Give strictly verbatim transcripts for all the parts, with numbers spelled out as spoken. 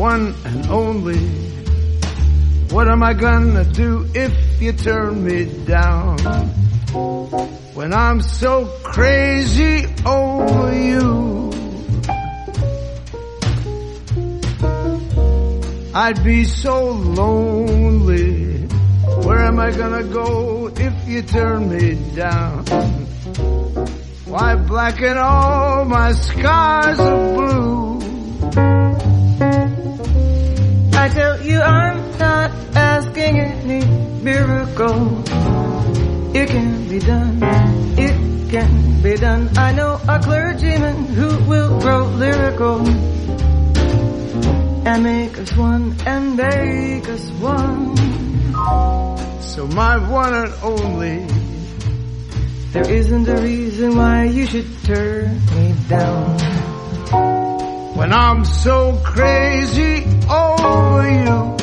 one and only. What am I gonna do if you turn me down? When I'm so crazy over you, I'd be so lonely. Where am I gonna go if you turn me down? Why blacken all my skies of blue? I tell you I'm not asking any miracle. It can be done, it can be done. I know a clergyman who will grow lyrical and make us one, and make us one. So my one and only, there isn't a reason why you should turn me down. When I'm so crazy over you,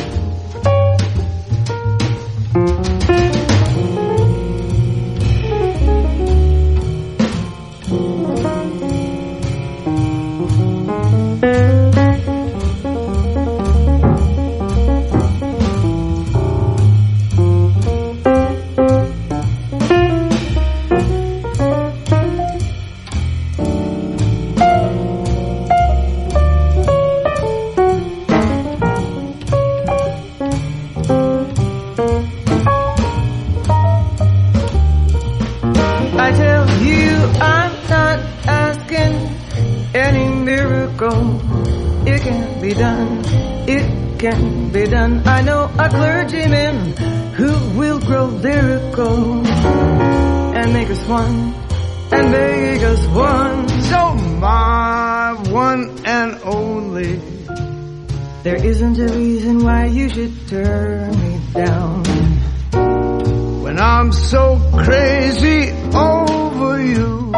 I tell you I'm not asking any miracle. It can be done, it can be done. I know a clergyman who will grow lyrical and make us one, and make us one. so my one and only, there isn't a reason why you should turn me down. when I'm so crazy over you,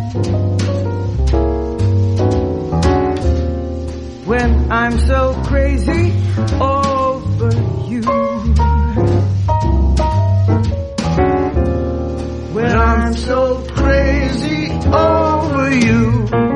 when I'm so crazy over you, when I'm so crazy over you.